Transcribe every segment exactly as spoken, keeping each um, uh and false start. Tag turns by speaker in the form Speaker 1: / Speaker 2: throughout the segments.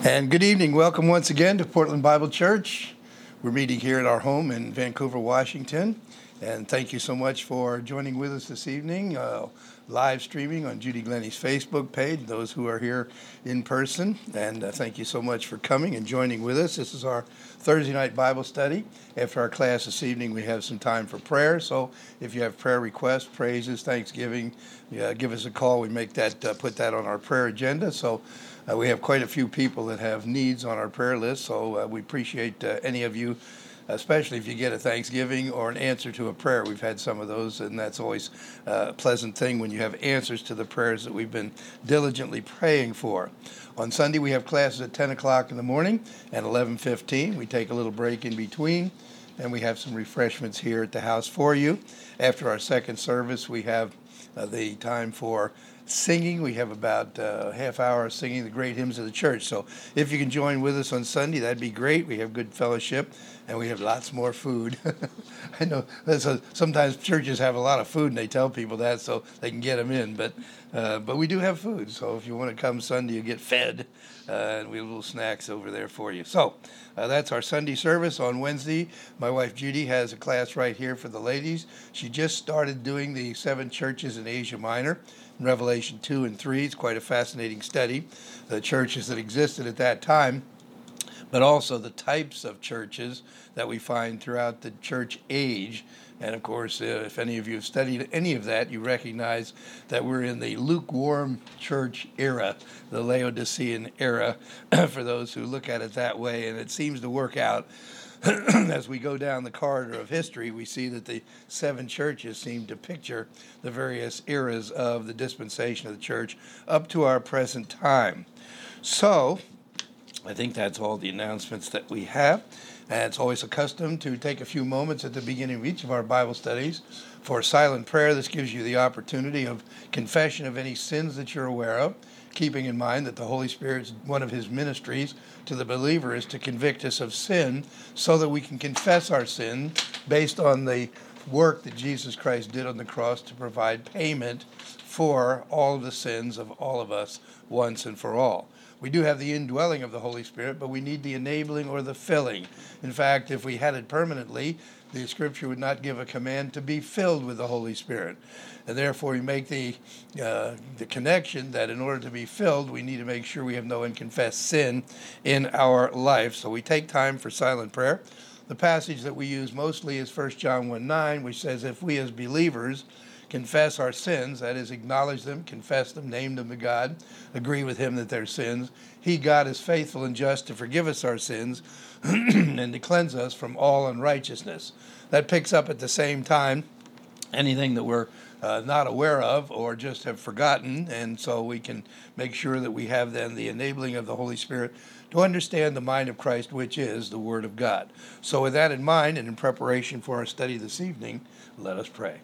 Speaker 1: And good evening. Welcome once again to Portland Bible Church. We're meeting here at our home in Vancouver, Washington. And thank you so much for joining with us this evening, uh, live streaming on Judy Glennie's Facebook page, those who are here in person. And uh, thank you so much for coming and joining with us. This is our Thursday night Bible study. After our class this evening, we have some time for prayer. So if you have prayer requests, praises, thanksgiving, uh, give us a call. We make that, uh, put that on our prayer agenda. So Uh, we have quite a few people that have needs on our prayer list, so uh, we appreciate uh, any of you, especially if you get a Thanksgiving or an answer to a prayer. We've had some of those, and that's always uh, a pleasant thing when you have answers to the prayers that we've been diligently praying for. On Sunday, we have classes at ten o'clock in the morning and eleven fifteen. We take a little break in between, and we have some refreshments here at the house for you. After our second service, we have uh, the time for singing. We have about uh, a half hour singing the great hymns of the church. So if you can join with us on Sunday, that'd be great. We have good fellowship, and we have lots more food. I know that's a, sometimes churches have a lot of food, and they tell people that so they can get them in. But uh, but we do have food. So if you want to come Sunday, you get fed, uh, and we have little snacks over there for you. So uh, that's our Sunday service. On Wednesday, my wife Judy has a class right here for the ladies. She just started doing the seven churches in Asia Minor. Revelation two and three. It's quite a fascinating study, the churches that existed at that time, but also the types of churches that we find throughout the church age. And of course, uh, if any of you have studied any of that, you recognize that we're in the lukewarm church era, the Laodicean era, for those who look at it that way, and it seems to work out. As we go down the corridor of history, we see that the seven churches seem to picture the various eras of the dispensation of the church up to our present time. So, I think that's all the announcements that we have. And it's always a custom to take a few moments at the beginning of each of our Bible studies for silent prayer. This gives you the opportunity of confession of any sins that you're aware of, keeping in mind that the Holy Spirit's one of his ministries to the believer is to convict us of sin so that we can confess our sin based on the work that Jesus Christ did on the cross to provide payment for all of the sins of all of us once and for all. We do have the indwelling of the Holy Spirit, but we need the enabling or the filling. In fact, if we had it permanently, the Scripture would not give a command to be filled with the Holy Spirit. And therefore, we make the uh, the connection that in order to be filled, we need to make sure we have no unconfessed sin in our life. So we take time for silent prayer. The passage that we use mostly is First John one nine, which says, if we as believers confess our sins, that is, acknowledge them, confess them, name them to God, agree with him that they're sins, he, God, is faithful and just to forgive us our sins and to cleanse us from all unrighteousness. That picks up at the same time anything that we're uh, not aware of or just have forgotten, and so we can make sure that we have then the enabling of the Holy Spirit to understand the mind of Christ, which is the Word of God. So with that in mind, and in preparation for our study this evening, let us pray.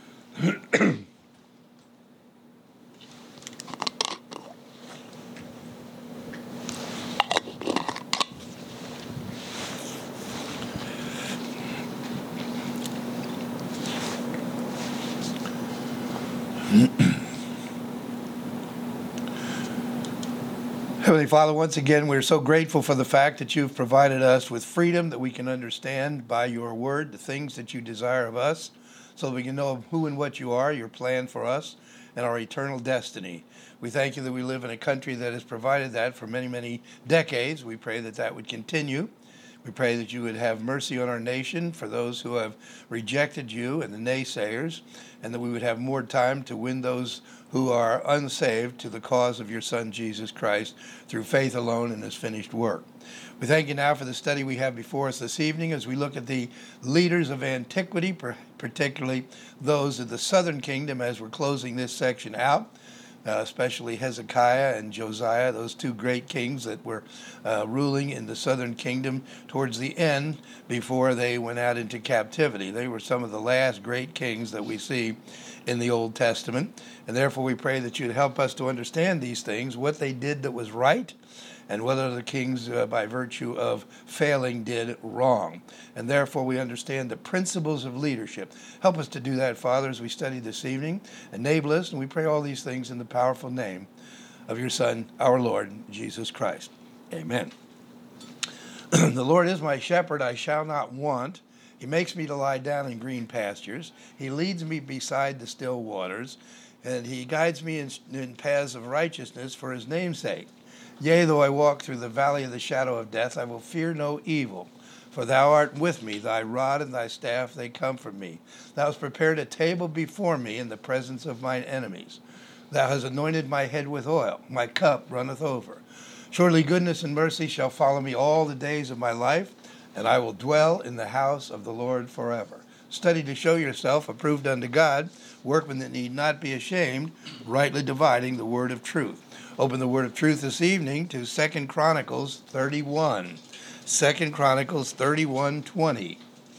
Speaker 1: Heavenly Father, once again, we're so grateful for the fact that you've provided us with freedom that we can understand by your word the things that you desire of us, so that we can know who and what you are, your plan for us, and our eternal destiny. We thank you that we live in a country that has provided that for many, many decades. We pray that that would continue. We pray that you would have mercy on our nation for those who have rejected you and the naysayers, and that we would have more time to win those who are unsaved to the cause of your Son, Jesus Christ, through faith alone in his finished work. We thank you now for the study we have before us this evening as we look at the leaders of antiquity, particularly those of the southern kingdom, as we're closing this section out. Uh, especially Hezekiah and Josiah, those two great kings that were uh, ruling in the southern kingdom towards the end before they went out into captivity. They were some of the last great kings that we see in the Old Testament, and therefore we pray that you'd help us to understand these things, what they did that was right, and whether the kings, uh, by virtue of failing, did wrong. And therefore we understand the principles of leadership. Help us to do that, Father, as we study this evening. Enable us, and we pray all these things in the powerful name of your Son, our Lord, Jesus Christ. Amen. The Lord is my shepherd, I shall not want. He makes me to lie down in green pastures. He leads me beside the still waters, and he guides me in, in paths of righteousness for his name's sake. Yea, though I walk through the valley of the shadow of death, I will fear no evil. For thou art with me, thy rod and thy staff, they comfort me. Thou hast prepared a table before me in the presence of mine enemies. Thou hast anointed my head with oil, my cup runneth over. Surely goodness and mercy shall follow me all the days of my life, and I will dwell in the house of the Lord forever. Study to show yourself approved unto God, workmen that need not be ashamed, rightly dividing the word of truth. Open the word of truth this evening to Second Chronicles thirty-one. Second Chronicles thirty-one twenty.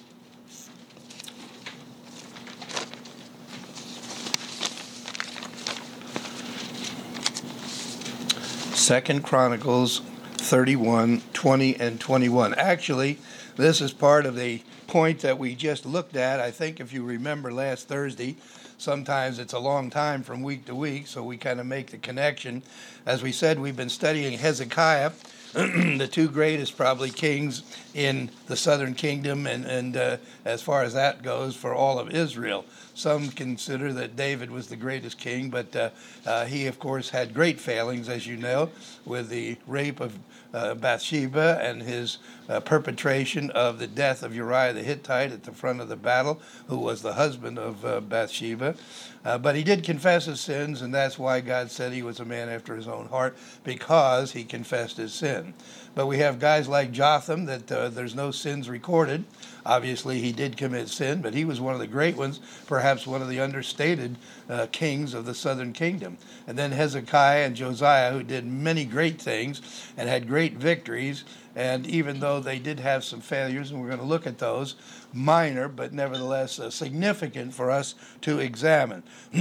Speaker 1: Second Chronicles thirty-one twenty and twenty-one. Actually, this is part of the point that we just looked at. I think if you remember last Thursday, sometimes it's a long time from week to week, so we kind of make the connection. As we said, we've been studying Hezekiah, the two greatest probably kings in the southern kingdom, and, and uh, as far as that goes, for all of Israel. Some consider that David was the greatest king, but uh, uh, he, of course, had great failings, as you know, with the rape of uh, Bathsheba and his uh, perpetration of the death of Uriah the Hittite at the front of the battle, who was the husband of uh, Bathsheba. Uh, but he did confess his sins, and that's why God said he was a man after his own heart, because he confessed his sin. But we have guys like Jotham that uh, there's no sins recorded. Obviously, he did commit sin, but he was one of the great ones, perhaps one of the understated uh, kings of the southern kingdom. And then Hezekiah and Josiah, who did many great things and had great victories. And even though they did have some failures, and we're going to look at those, minor, but nevertheless uh, significant for us to examine.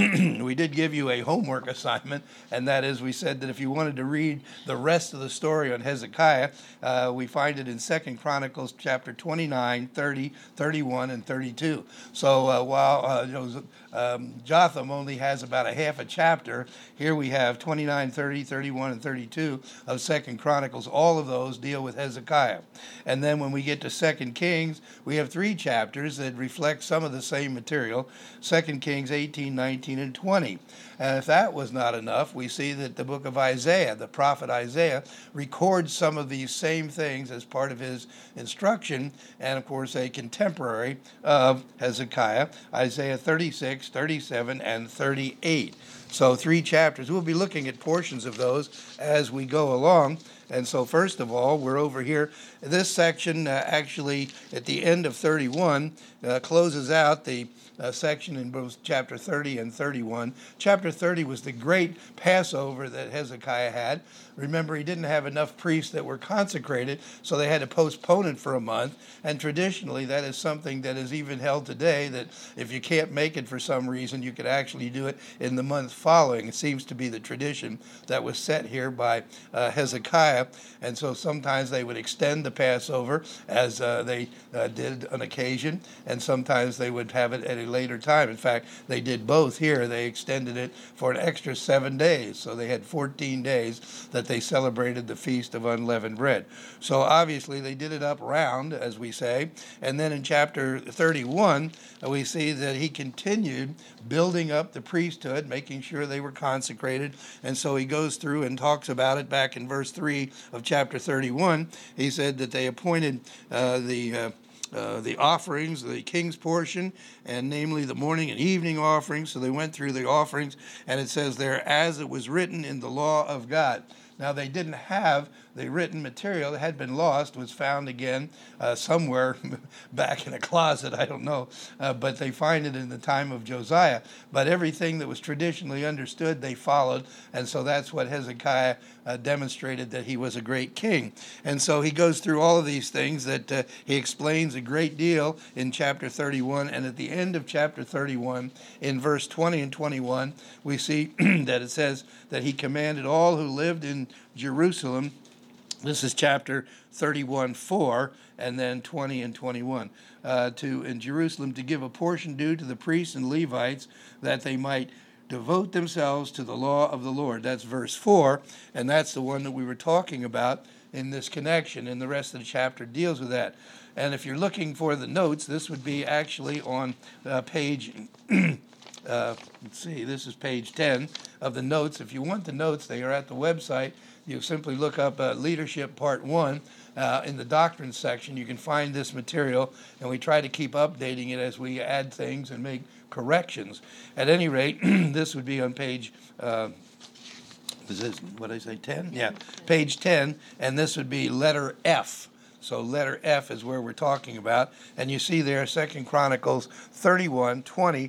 Speaker 1: We did give you a homework assignment, and that is we said that if you wanted to read the rest of the story on Hezekiah, uh, we find it in Second Chronicles chapter twenty-nine, thirty, thirty-one, and thirty-two. So uh, while uh, you know, um, Jotham only has about a half a chapter, here we have twenty-nine, thirty, thirty-one, and thirty-two of Second Chronicles. All of those deal with Hezekiah. And then when we get to Second Kings, we have three chapters that reflect some of the same material, Second Kings eighteen, nineteen, and twenty. And if that was not enough, we see that the book of Isaiah, the prophet Isaiah, records some of these same things as part of his instruction, and of course a contemporary of Hezekiah, Isaiah thirty-six, thirty-seven, and thirty-eight. So three chapters. We'll be looking at portions of those as we go along. And so first of all, we're over here. This section uh, actually at the end of thirty-one uh, closes out the uh, section in both chapter thirty and thirty-one. Chapter thirty was the great Passover that Hezekiah had. Remember, he didn't have enough priests that were consecrated, so they had to postpone it for a month. And traditionally, that is something that is even held today, that if you can't make it for some reason, you could actually do it in the month following. It seems to be the tradition that was set here by uh, Hezekiah. And so sometimes they would extend the Passover, as uh, they uh, did on occasion, and sometimes they would have it at a later time. In fact, they did both here. They extended it for an extra seven days. So they had fourteen days that they celebrated the Feast of Unleavened Bread. So obviously they did it up round, as we say. And then in chapter thirty-one, we see that he continued building up the priesthood, making sure they were consecrated. And so he goes through and talks about it back in verse three of chapter thirty-one. He said that they appointed uh, the uh, Uh, the offerings, the king's portion, and namely the morning and evening offerings. So they went through the offerings, and it says there, as it was written in the law of God. Now, they didn't have the written material that had been lost, was found again uh, somewhere back in a closet, I don't know, uh, but they find it in the time of Josiah. But everything that was traditionally understood, they followed, and so that's what Hezekiah uh, demonstrated, that he was a great king. And so he goes through all of these things that uh, he explains a great deal in chapter thirty-one, and at the end of chapter thirty-one, in verse twenty and twenty-one, we see that it says that he commanded all who lived in Jerusalem. This is chapter thirty-one, four, and then twenty and twenty-one. Uh, to in Jerusalem to give a portion due to the priests and Levites, that they might devote themselves to the law of the Lord. That's verse four, and that's the one that we were talking about in this connection, and the rest of the chapter deals with that. And if you're looking for the notes, this would be actually on uh, page, uh, let's see, this is page ten of the notes. If you want the notes, they are at the website. You simply look up uh, Leadership Part one uh, in the Doctrine section. You can find this material, and we try to keep updating it as we add things and make corrections. At any rate, this would be on page, uh, is this, what did I say, ten? Yeah, page ten, and this would be letter F. So letter F is where we're talking about. And you see there Second Chronicles thirty-one, twenty,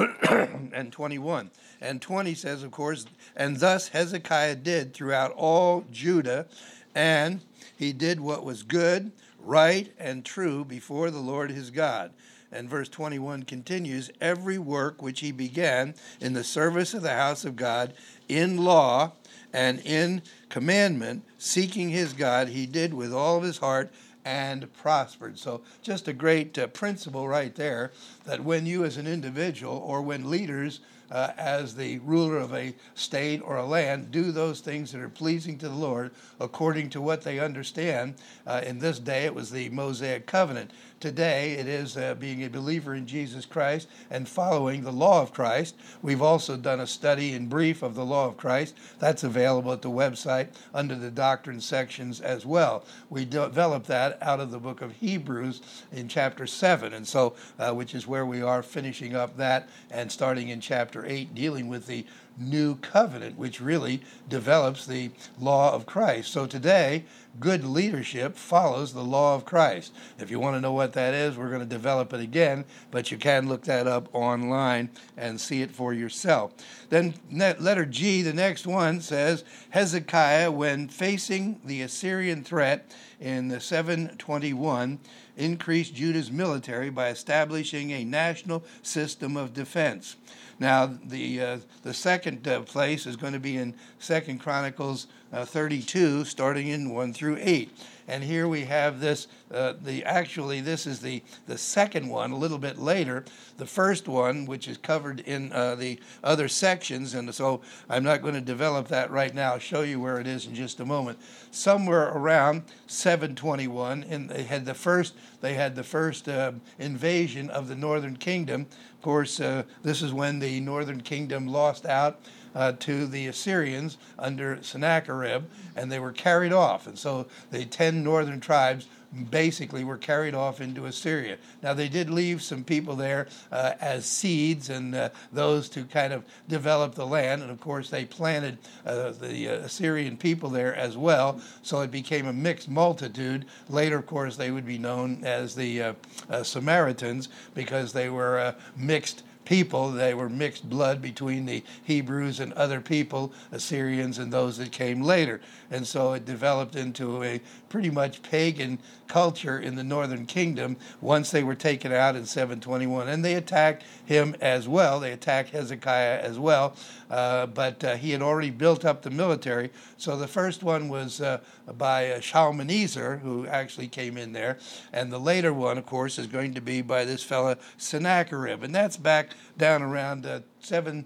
Speaker 1: and twenty-one. And twenty says, of course, and thus Hezekiah did throughout all Judah, and he did what was good, right, and true before the Lord his God. And verse twenty-one continues, every work which he began in the service of the house of God, in law and in commandment, seeking his God, he did with all of his heart and prospered. So just a great uh, principle right there, that when you as an individual or when leaders uh, as the ruler of a state or a land do those things that are pleasing to the Lord according to what they understand. Uh, in this day it was the Mosaic covenant. Today it is uh, being a believer in Jesus Christ and following the law of Christ. We've also done a study in brief of the law of Christ. That's available at the website under the doctrine sections as well. We developed that out of the book of Hebrews in chapter seven, and so uh, which is where we are finishing up that and starting in chapter eight, dealing with the new covenant, which really develops the law of Christ. So today, good leadership follows the law of Christ. If you want to know what that is, we're going to develop it again, but you can look that up online and see it for yourself. Then letter G, the next one, says, Hezekiah, when facing the Assyrian threat in the seven twenty-one, increased Judah's military by establishing a national system of defense. Now, the uh, the second uh, place is going to be in Second Chronicles uh, thirty-two, starting in one through eight. And here we have this, uh, the actually this is the, the second one, a little bit later. The first one, which is covered in uh, the other sections, and so I'm not going to develop that right now. I'll show you where it is in just a moment. Somewhere around seven twenty-one, and they had the first, they had the first uh, invasion of the northern kingdom. Of course, uh, this is when the northern kingdom lost out Uh, to the Assyrians under Sennacherib, and they were carried off. And so the ten northern tribes basically were carried off into Assyria. Now, they did leave some people there uh, as seeds and uh, those to kind of develop the land. And, of course, they planted uh, the uh, Assyrian people there as well. So it became a mixed multitude. Later, of course, they would be known as the uh, uh, Samaritans because they were uh, mixed people. They were mixed blood between the Hebrews and other people, Assyrians and those that came later. And so it developed into a pretty much pagan culture in the northern kingdom once they were taken out in seven twenty-one. And they attacked him as well. They attacked Hezekiah as well. Uh, but uh, he had already built up the military. So the first one was uh, by uh, Shalmaneser, who actually came in there. And the later one, of course, is going to be by this fellow Sennacherib. And that's back down around uh, seven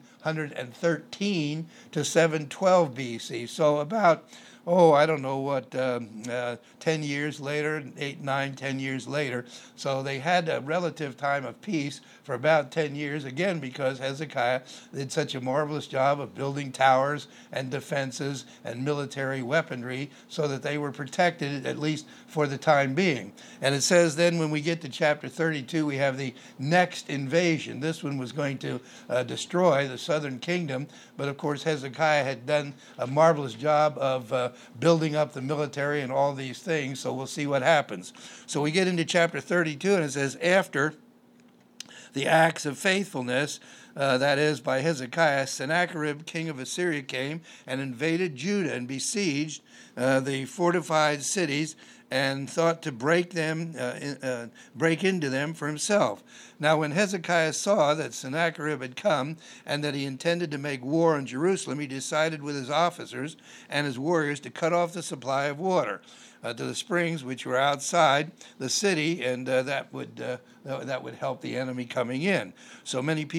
Speaker 1: thirteen to seven twelve B C. So about, oh, I don't know what, um, uh, ten years later, eight, nine, ten years later. So they had a relative time of peace for about ten years, again, because Hezekiah did such a marvelous job of building towers and defenses and military weaponry so that they were protected, at least for the time being. And it says then when we get to chapter thirty-two, we have the next invasion. This one was going to uh, destroy the southern kingdom, but of course Hezekiah had done a marvelous job of uh, building up the military and all these things, so we'll see what happens. So we get into chapter thirty-two, and it says, after the acts of faithfulness, uh, that is, by Hezekiah, Sennacherib, king of Assyria, came and invaded Judah and besieged uh, the fortified cities and thought to break them, uh, in, uh, break into them for himself. Now, when Hezekiah saw that Sennacherib had come and that he intended to make war on Jerusalem, he decided with his officers and his warriors to cut off the supply of water Uh, to the springs which were outside the city, and uh, that would uh, that would help the enemy coming in. So many people assembled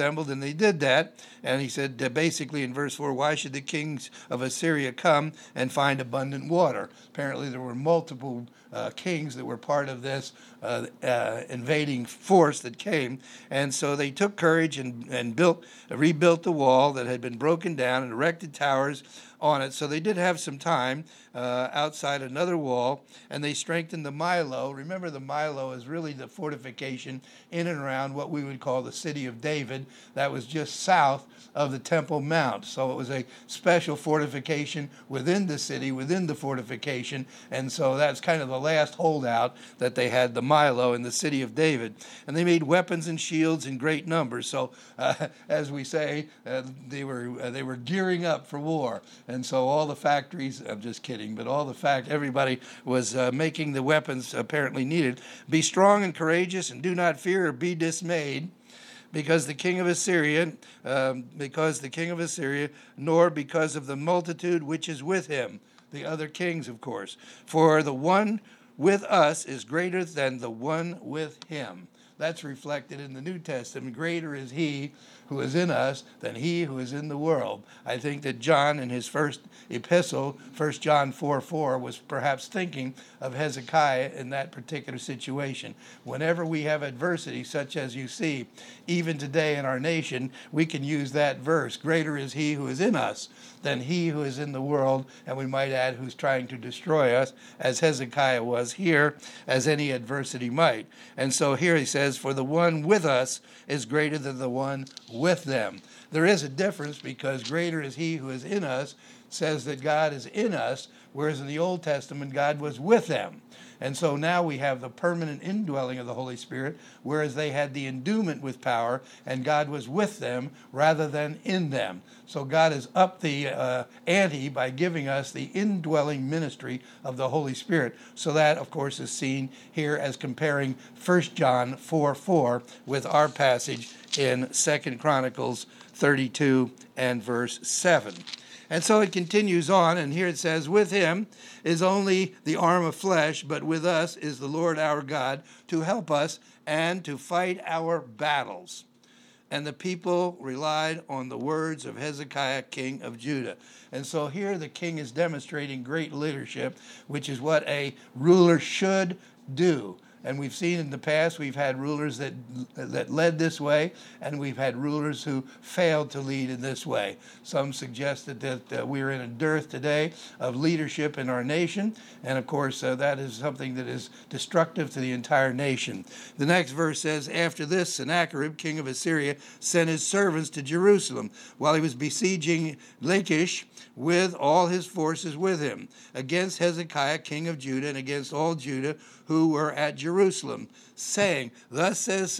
Speaker 1: assembled, and they did that. And he said, uh, basically in verse four, why should the kings of Assyria come and find abundant water? Apparently there were multiple uh, kings that were part of this uh, uh, invading force that came. And so they took courage and, and built, rebuilt the wall that had been broken down and erected towers on it. So they did have some time uh, outside another wall, and they strengthened the Milo. Remember, the Milo is really the fortification in and around what we would call the city of David. That was just south of the Temple Mount. So it was a special fortification within the city, within the fortification. And so that's kind of the last holdout that they had, the Milo in the city of David. And they made weapons and shields in great numbers. So uh, as we say, uh, they were uh, they were gearing up for war. And so all the factories, I'm just kidding, but all the fact, everybody was uh, making the weapons apparently needed. Be strong and courageous, and do not fear or be dismayed, because the king of Assyria, um, because the king of Assyria, nor because of the multitude which is with him, the other kings, of course. For the one with us is greater than the one with him. That's reflected in the New Testament. Greater is he who is in us than he who is in the world. I think that John, in his first epistle, First John four four, was perhaps thinking of Hezekiah in that particular situation. Whenever we have adversity, such as you see, even today in our nation, we can use that verse. Greater is he who is in us than he who is in the world, and we might add, who's trying to destroy us, as Hezekiah was here, as any adversity might. And so here he says, for the one with us is greater than the one with them. There is a difference, because greater is he who is in us says that God is in us, whereas in the Old Testament, God was with them. And so now we have the permanent indwelling of the Holy Spirit, whereas they had the endowment with power, and God was with them rather than in them. So God has upped the uh, ante by giving us the indwelling ministry of the Holy Spirit. So that, of course, is seen here as comparing First John four four with our passage in Second Chronicles thirty-two and verse seven. And so it continues on, and here it says, with him is only the arm of flesh, but with us is the Lord our God to help us and to fight our battles. And the people relied on the words of Hezekiah, king of Judah. And so here the king is demonstrating great leadership, which is what a ruler should do. And we've seen in the past, we've had rulers that that led this way, and we've had rulers who failed to lead in this way. Some suggested that uh, we're in a dearth today of leadership in our nation, and of course uh, that is something that is destructive to the entire nation. The next verse says, after this, Sennacherib, king of Assyria, sent his servants to Jerusalem while he was besieging Lachish with all his forces with him, against Hezekiah, king of Judah, and against all Judah who were at Jerusalem, saying, thus says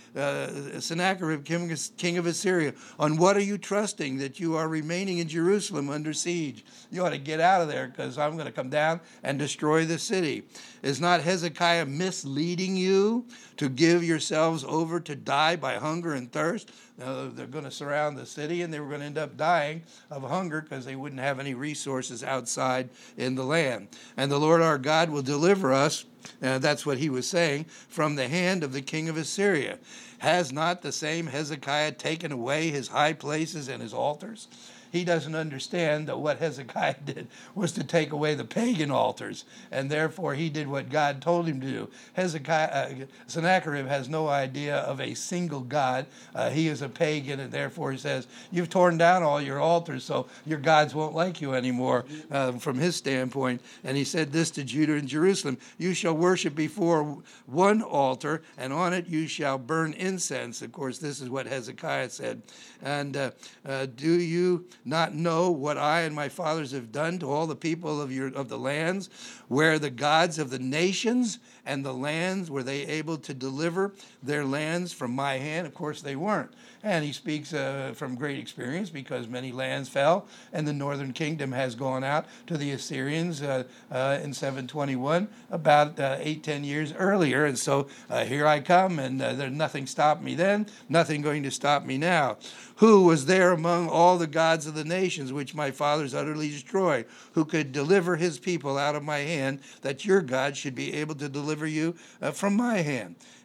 Speaker 1: Sennacherib, king of Assyria, on what are you trusting that you are remaining in Jerusalem under siege? You ought to get out of there, because I'm going to come down and destroy the city. Is not Hezekiah misleading you to give yourselves over to die by hunger and thirst? Now, they're going to surround the city, and they were going to end up dying of hunger because they wouldn't have any resources outside in the land. And the Lord our God will deliver us, uh, that's what he was saying, from the hand of the king of Assyria. Has not the same Hezekiah taken away his high places and his altars? He doesn't understand that what Hezekiah did was to take away the pagan altars, and therefore he did what God told him to do. Hezekiah, uh, Sennacherib has no idea of a single God. Uh, he is a pagan, and therefore he says, you've torn down all your altars, so your gods won't like you anymore uh, from his standpoint. And he said this to Judah and Jerusalem, you shall worship before one altar, and on it you shall burn incense. Of course, this is what Hezekiah said. And uh, uh, do you not know what I and my fathers have done to all the people of your of the lands, where the gods of the nations and the lands, were they able to deliver their lands from my hand? Of course they weren't. And he speaks uh, from great experience, because many lands fell, and the northern kingdom has gone out to the Assyrians uh, uh, in seven twenty-one, about uh, eight, ten years earlier. And so uh, here I come, and uh, there's nothing stopped me then, nothing going to stop me now. Who was there among all the gods of the nations which my fathers utterly destroyed, who could deliver his people out of my hand, that your God should be able to deliver you uh, from my hand?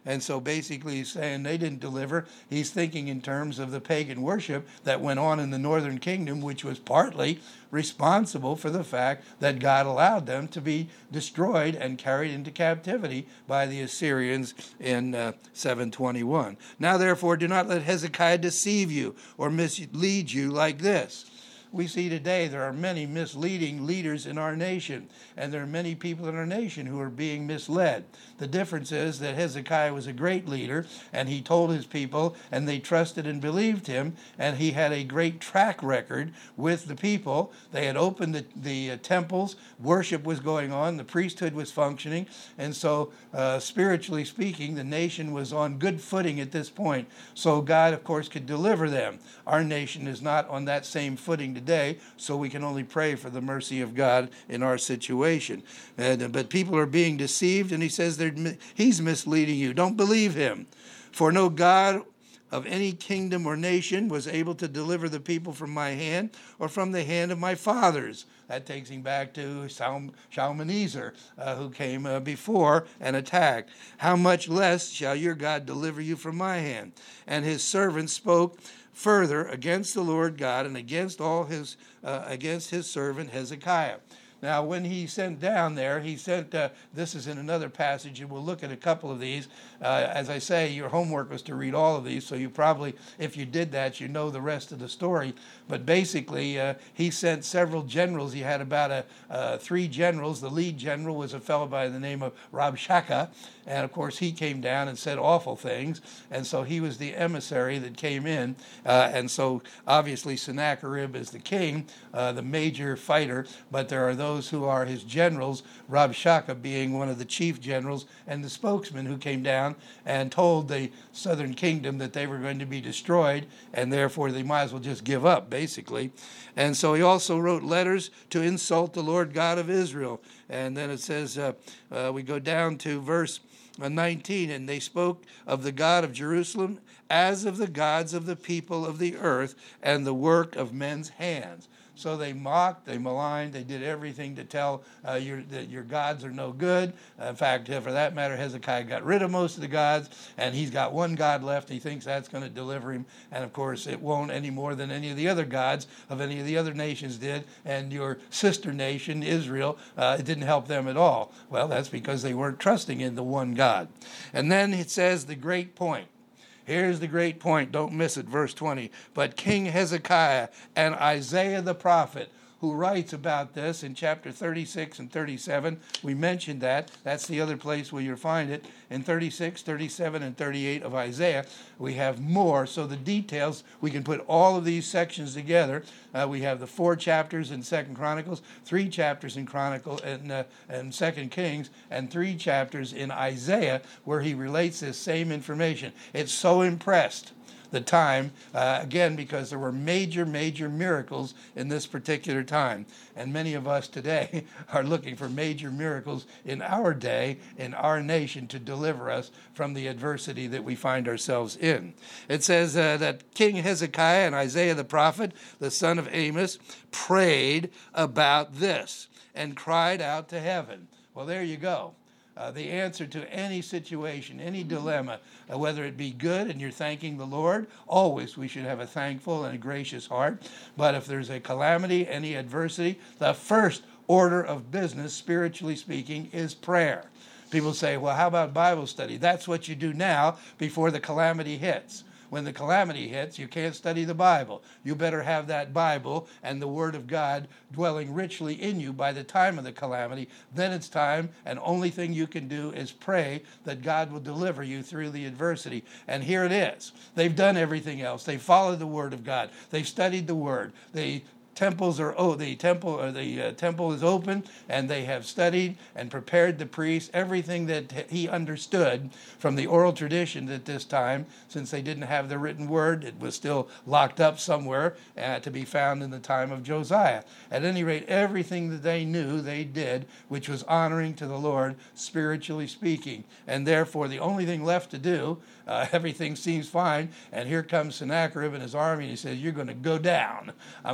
Speaker 1: And so basically he's saying they didn't deliver. He's thinking in terms of the pagan worship that went on in the northern kingdom, which was partly responsible for the fact that God allowed them to be destroyed and carried into captivity by the Assyrians in uh, seven twenty-one. Now therefore do not let Hezekiah deceive you or mislead you like this. We see today there are many misleading leaders in our nation, and there are many people in our nation who are being misled. The difference is that Hezekiah was a great leader, and he told his people, and they trusted and believed him, and he had a great track record with the people. They had opened the, the uh, temples, worship was going on, the priesthood was functioning, and so uh, spiritually speaking, the nation was on good footing at this point. So God, of course, could deliver them. Our nation is not on that same footing today. Today, so we can only pray for the mercy of God in our situation. And, but people are being deceived, and he says they're, he's misleading you. Don't believe him. For no God of any kingdom or nation was able to deliver the people from my hand or from the hand of my fathers. That takes him back to Shalmaneser, uh, who came uh, before and attacked. How much less shall your God deliver you from my hand? And his servant spoke further against the Lord God and against all his uh, against his servant Hezekiah. Now, when he sent down there, he sent, uh, this is in another passage, and we'll look at a couple of these. Uh, as I say, your homework was to read all of these, so you probably, if you did that, you know the rest of the story. But basically, uh, he sent several generals. He had about a, uh, three generals. The lead general was a fellow by the name of Rabshakeh, and of course, he came down and said awful things, and so he was the emissary that came in. Uh, and so, obviously, Sennacherib is the king, uh, the major fighter, but there are those who are his generals, Rabshakeh being one of the chief generals and the spokesman who came down and told the southern kingdom that they were going to be destroyed, and therefore they might as well just give up, basically. And so he also wrote letters to insult the Lord God of Israel. And then it says, uh, uh, we go down to verse nineteen, and they spoke of the God of Jerusalem as of the gods of the people of the earth and the work of men's hands. So they mocked, they maligned, they did everything to tell uh, your, that your gods are no good. Uh, in fact, for that matter, Hezekiah got rid of most of the gods, and he's got one God left. He thinks that's going to deliver him. And, of course, it won't any more than any of the other gods of any of the other nations did. And your sister nation, Israel, uh, it didn't help them at all. Well, that's because they weren't trusting in the one God. And then it says the great point. Here's the great point. Don't miss it. Verse twenty. But King Hezekiah and Isaiah the prophet, who writes about this in chapter thirty-six and thirty-seven. We mentioned that. That's the other place where you'll find it. In thirty-six, thirty-seven, and thirty-eight of Isaiah, we have more. So the details, we can put all of these sections together. Uh, we have the four chapters in Second Chronicles, three chapters in Chronicle and, uh, and Second Kings, and three chapters in Isaiah where he relates this same information. It's so impressed the time, uh, again, because there were major, major miracles in this particular time. And many of us today are looking for major miracles in our day, in our nation, to deliver us from the adversity that we find ourselves in. It says uh, that King Hezekiah and Isaiah the prophet, the son of Amos, prayed about this and cried out to heaven. Well, there you go. Uh, the answer to any situation, any dilemma, uh, whether it be good and you're thanking the Lord, always we should have a thankful and a gracious heart. But if there's a calamity, any adversity, the first order of business, spiritually speaking, is prayer. People say, well, how about Bible study? That's what you do now before the calamity hits. When the calamity hits, you can't study the Bible. You better have that Bible and the Word of God dwelling richly in you by the time of the calamity. Then it's time, and only thing you can do is pray that God will deliver you through the adversity. And here it is. They've done everything else. They've followed the Word of God. They've studied the Word. They Temples are oh the temple or the uh, temple is open, and they have studied and prepared the priest everything that he understood from the oral tradition at this time, since they didn't have the written word. It was still locked up somewhere uh, to be found in the time of Josiah. At any rate, everything that they knew they did, which was honoring to the Lord, spiritually speaking. And therefore, the only thing left to do, uh, everything seems fine, and here comes Sennacherib and his army, and he says, "You're going to go down. I'm going to send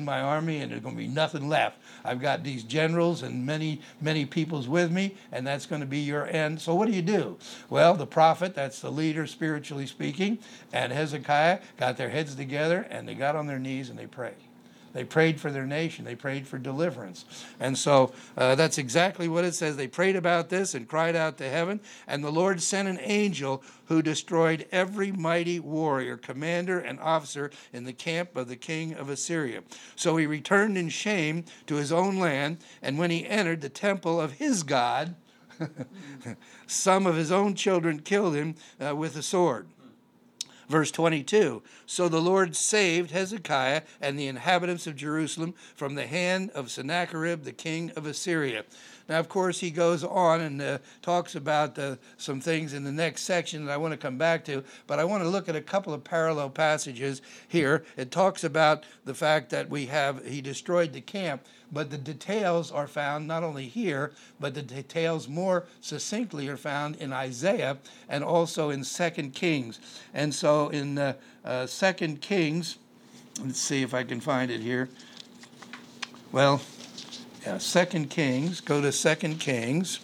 Speaker 1: send my army and there's going to be nothing left. I've got these generals and many, many peoples with me, and that's going to be your end. So what do you do? Well, the prophet, that's the leader spiritually speaking, and Hezekiah got their heads together and they got on their knees and they prayed. They prayed for their nation. They prayed for deliverance. And so uh, that's exactly what it says. They prayed about this and cried out to heaven. And the Lord sent an angel who destroyed every mighty warrior, commander, and officer in the camp of the king of Assyria. So he returned in shame to his own land. And when he entered the temple of his God, some of his own children killed him uh, with a sword. Verse twenty-two, so the Lord saved Hezekiah and the inhabitants of Jerusalem from the hand of Sennacherib, the king of Assyria. Now, of course, he goes on and uh, talks about uh, some things in the next section that I want to come back to, but I want to look at a couple of parallel passages here. It talks about the fact that we have, he destroyed the camp, but the details are found not only here, but the details more succinctly are found in Isaiah and also in Second Kings. And so in uh, uh, Second Kings, let's see if I can find it here. Well, yeah, Second Kings, go to Second Kings.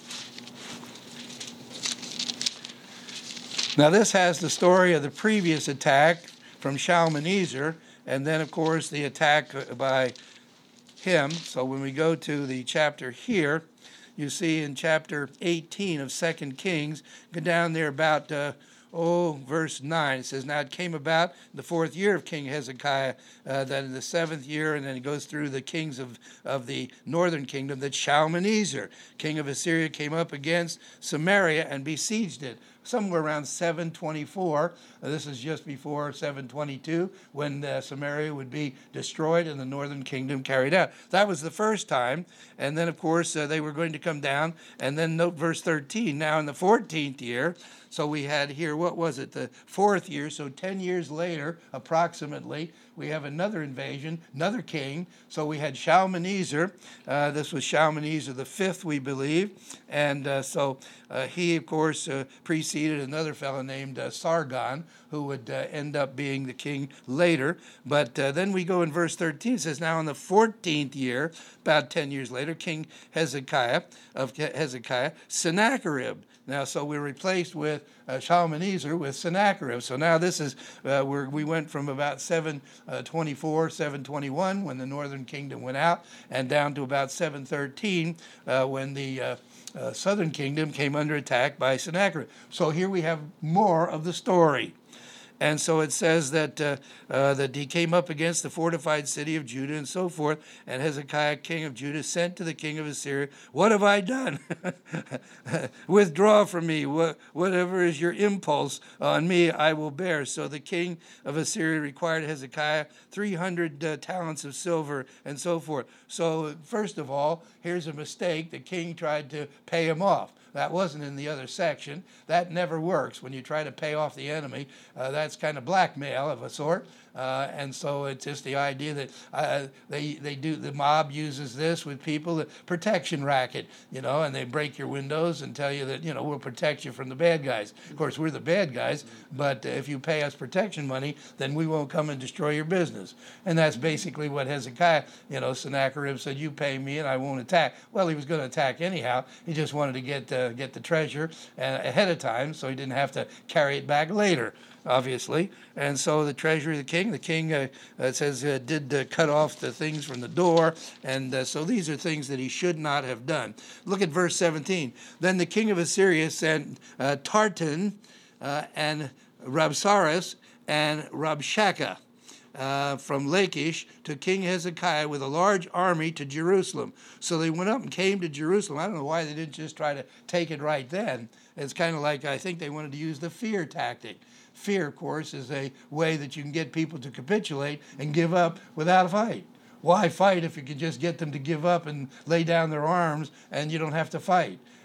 Speaker 1: Now this has the story of the previous attack from Shalmaneser, and then of course the attack by him. So when we go to the chapter here, you see in chapter eighteen of Second Kings, go down there about, uh, oh, verse nine. It says, now it came about in the fourth year of King Hezekiah, uh, that in the seventh year, and then it goes through the kings of, of the northern kingdom, that Shalmaneser, king of Assyria, came up against Samaria and besieged it. Somewhere around seven twenty-four. Uh, this is just before seven twenty-two, when uh, Samaria would be destroyed and the northern kingdom carried out. That was the first time. And then, of course, uh, they were going to come down. And then note verse thirteen. Now, in the fourteenth year, so we had here, what was it, the fourth year, so ten years later, approximately, we have another invasion, another king. So we had Shalmaneser. Uh, this was Shalmaneser the fifth, we believe. And uh, so uh, he, of course, uh, preceded another fellow named uh, Sargon, who would uh, end up being the king later. But uh, then we go in verse thirteen. It says, now in the fourteenth year, about ten years later, King Hezekiah of Hezekiah, Sennacherib. Now, so we're replaced with uh, Shalmaneser with Sennacherib. So now this is, uh, we're, we went from about seven twenty-four, seven twenty-one, when the northern kingdom went out, and down to about seven thirteen, uh, when the uh, uh, southern kingdom came under attack by Sennacherib. So here we have more of the story. And so it says that uh, uh, that he came up against the fortified city of Judah and so forth. And Hezekiah, king of Judah, sent to the king of Assyria, what have I done? Withdraw from me. What, whatever is your impulse on me, I will bear. So the king of Assyria required Hezekiah three hundred uh, talents of silver and so forth. So first of all, here's a mistake. The king tried to pay him off. That wasn't in the other section. That never works. When you try to pay off the enemy, uh, that's kind of blackmail of a sort. Uh, and so it's just the idea that uh, they they do the mob uses this with people, the protection racket, you know, and they break your windows and tell you that, you know, we'll protect you from the bad guys. Of course, we're the bad guys, but uh, if you pay us protection money, then we won't come and destroy your business. And that's basically what Hezekiah, you know, Sennacherib said, you pay me and I won't attack. Well, he was going to attack anyhow. He just wanted to get uh, get the treasure uh, ahead of time so he didn't have to carry it back later, obviously. And so the treasury of the king, the king, uh, uh, says, uh, did uh, cut off the things from the door. And uh, so these are things that he should not have done. Look at verse seventeen. Then the king of Assyria sent uh, Tartan uh, and Rabsaris and Rabshakeh Uh, from Lachish to King Hezekiah with a large army to Jerusalem. So they went up and came to Jerusalem. I don't know why they didn't just try to take it right then. It's kind of like, I think they wanted to use the fear tactic. Fear, of course, is a way that you can get people to capitulate and give up without a fight. Why fight if you can just get them to give up and lay down their arms and you don't have to fight?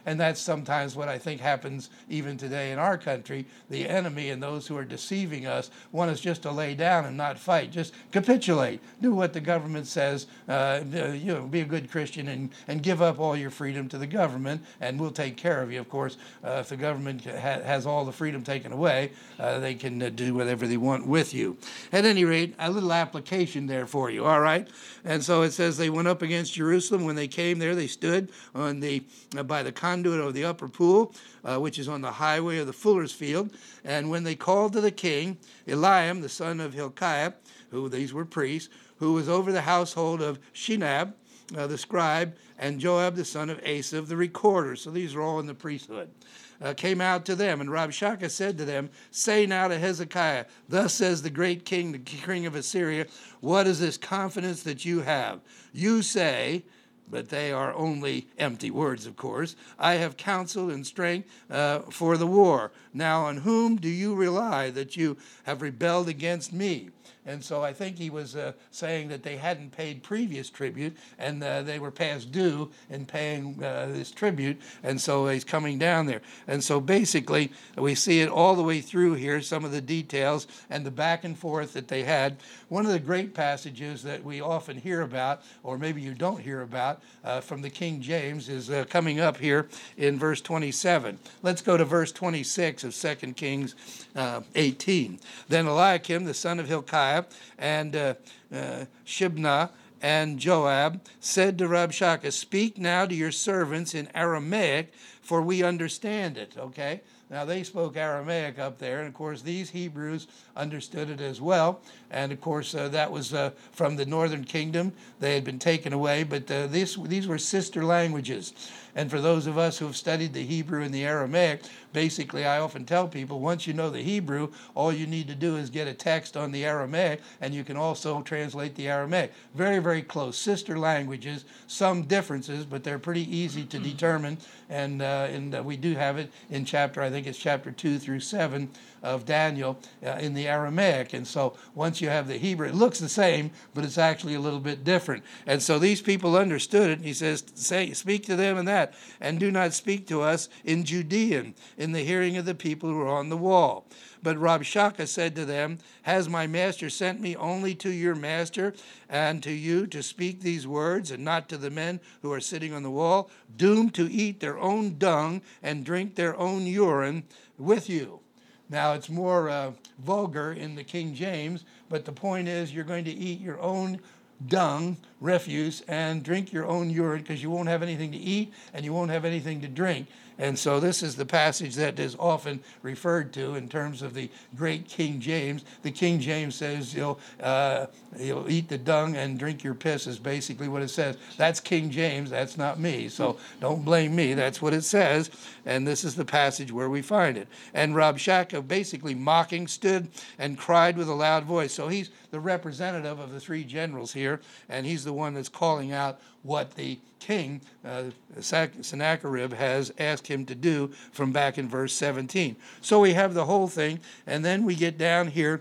Speaker 1: And that's sometimes what I think happens even today in our country. The enemy and those who are deceiving us want us just to lay down and not fight. Just capitulate. Do what the government says. Uh, you know, be a good Christian and, and give up all your freedom to the government, and we'll take care of you. Of course, uh, if the government ha- has all the freedom taken away, uh, they can uh, do whatever they want with you. At any rate, a little application there for you, all right? And so it says they went up against Jerusalem. When they came there, they stood on the uh, by the conduit of the upper pool, uh, which is on the highway of the fuller's field. And when they called to the king, Eliam, the son of Hilkiah, who these were priests, who was over the household of Shinab, uh, the scribe, and Joab, the son of Asaph, the recorder. So these are all in the priesthood. Uh, came out to them, and Rabshakeh said to them, say now to Hezekiah, thus says the great king, the king of Assyria, what is this confidence that you have? You say, but they are only empty words, of course, I have counsel and strength uh, for the war. Now on whom do you rely that you have rebelled against me? And so I think he was uh, saying that they hadn't paid previous tribute, and uh, they were past due in paying uh, this tribute, and so he's coming down there. And so basically, we see it all the way through here, some of the details and the back and forth that they had. One of the great passages that we often hear about, or maybe you don't hear about, uh, from the King James is uh, coming up here in verse twenty-seven. Let's go to verse twenty-six of Second Kings uh, eighteen. Then Eliakim, the son of Hilkiah, and uh, uh, Shibna and Joab said to Rabshakeh, speak now to your servants in Aramaic, for we understand it. Okay? Now, they spoke Aramaic up there, and of course, these Hebrews understood it as well. And of course, uh, that was uh, from the northern kingdom. They had been taken away, but uh, this, these were sister languages. And for those of us who have studied the Hebrew and the Aramaic, basically, I often tell people, once you know the Hebrew, all you need to do is get a text on the Aramaic, and you can also translate the Aramaic. Very, very close. Sister languages, some differences, but they're pretty easy to determine. And, uh, and uh, we do have it in chapter, I think it's chapter two through seven of Daniel uh, in the Aramaic. And so once you have the Hebrew, it looks the same, but it's actually a little bit different. And so these people understood it. He says, "Say, speak to them in that, and do not speak to us in Judean, in the hearing of the people who are on the wall." But Rabshakeh said to them, has my master sent me only to your master and to you to speak these words, and not to the men who are sitting on the wall, doomed to eat their own dung and drink their own urine with you? Now, it's more uh, vulgar in the King James, but the point is you're going to eat your own dung, refuse, and drink your own urine, because you won't have anything to eat and you won't have anything to drink. And so this is the passage that is often referred to in terms of the great King James. The King James says you'll, uh, you'll eat the dung and drink your piss, is basically what it says. That's King James. That's not me. So don't blame me. That's what it says. And this is the passage where we find it. And Rabshakeh, basically mocking, stood and cried with a loud voice. So he's the representative of the three generals here, and he's the one that's calling out what the king, uh, Sennacherib, has asked him to do from back in verse seventeen. So we have the whole thing, and then we get down here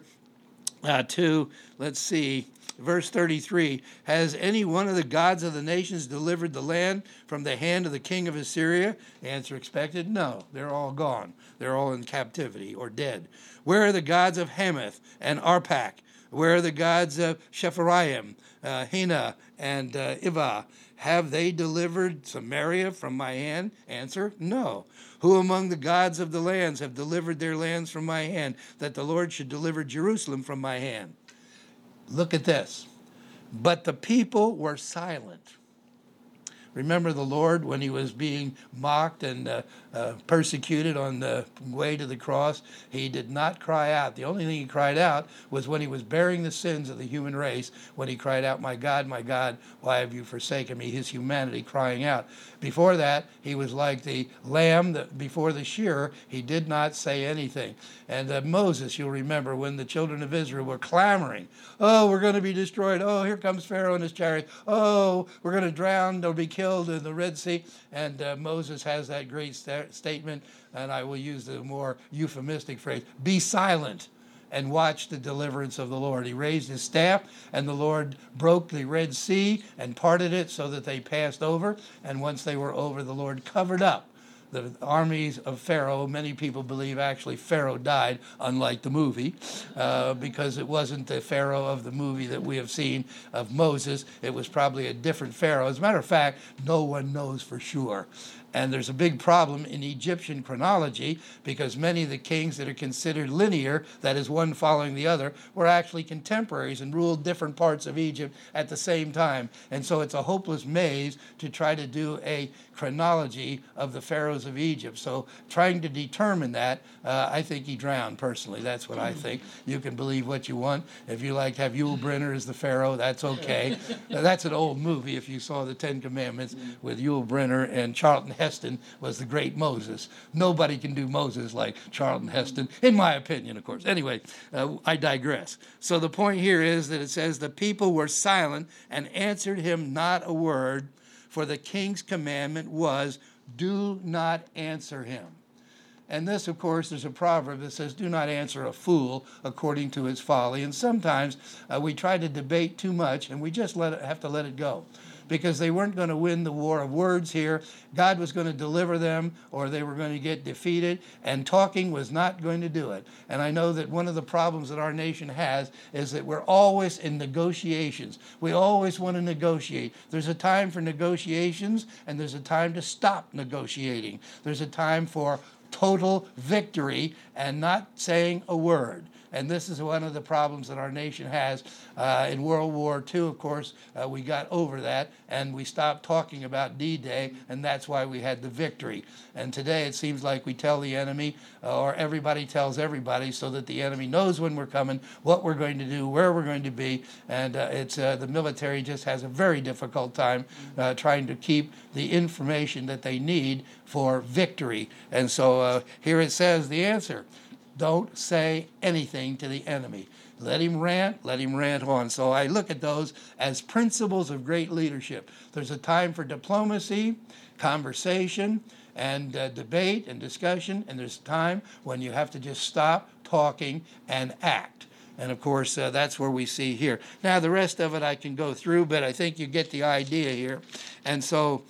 Speaker 1: uh, to, let's see, verse thirty-three. Has any one of the gods of the nations delivered the land from the hand of the king of Assyria? Answer expected, no. They're all gone. They're all in captivity or dead. Where are the gods of Hamath and Arpach? Where are the gods of Shepharaim, uh, Hena, and uh, Ivah? Have they delivered Samaria from my hand? Answer, no. Who among the gods of the lands have delivered their lands from my hand, that the Lord should deliver Jerusalem from my hand? Look at this. But the people were silent. Remember the Lord when he was being mocked and uh, uh, persecuted on the way to the cross? He did not cry out. The only thing he cried out was when he was bearing the sins of the human race, when he cried out, my God, my God, why have you forsaken me? His humanity crying out. Before that, he was like the lamb that before the shearer. He did not say anything. And uh, Moses, you'll remember, when the children of Israel were clamoring, oh, we're going to be destroyed. Oh, here comes Pharaoh and his chariot. Oh, we're going to drown. They'll be killed in the Red Sea. And uh, Moses has that great st- statement, and I will use the more euphemistic phrase, be silent and watch the deliverance of the Lord. He raised his staff, and the Lord broke the Red Sea and parted it so that they passed over. And once they were over, the Lord covered up the armies of Pharaoh, many people believe actually Pharaoh died, unlike the movie, uh, because it wasn't the Pharaoh of the movie that we have seen of Moses. It was probably a different Pharaoh. As a matter of fact, no one knows for sure. And there's a big problem in Egyptian chronology because many of the kings that are considered linear, that is one following the other, were actually contemporaries and ruled different parts of Egypt at the same time. And so it's a hopeless maze to try to do a chronology of the pharaohs of Egypt. So trying to determine that, uh, I think he drowned personally. That's what I think. You can believe what you want. If you like to have Yul Brynner as the pharaoh, that's okay. Now, that's an old movie if you saw the Ten Commandments with Yul Brynner, and Charlton Heston was the great Moses. Nobody can do Moses like Charlton Heston, in my opinion, of course. Anyway, uh, I digress. So the point here is that it says, the people were silent and answered him not a word, for the king's commandment was, do not answer him. And this, of course, there's a proverb that says, do not answer a fool according to his folly. And sometimes uh, we try to debate too much, and we just let it, have to let it go. Because they weren't going to win the war of words here. God was going to deliver them, or they were going to get defeated, and talking was not going to do it. And I know that one of the problems that our nation has is that we're always in negotiations. We always want to negotiate. There's a time for negotiations, and there's a time to stop negotiating. There's a time for total victory and not saying a word. And this is one of the problems that our nation has. Uh, in World War Two, of course, uh, we got over that, and we stopped talking about D-Day, and that's why we had the victory. And today it seems like we tell the enemy, uh, or everybody tells everybody, so that the enemy knows when we're coming, what we're going to do, where we're going to be, and uh, it's uh, the military just has a very difficult time uh, trying to keep the information that they need for victory. And so uh, here it says the answer. Don't say anything to the enemy. Let him rant, let him rant on. So I look at those as principles of great leadership. There's a time for diplomacy, conversation, and uh, debate and discussion, and there's a time when you have to just stop talking and act. And of course, uh, that's where we see here. Now, the rest of it I can go through, but I think you get the idea here. And so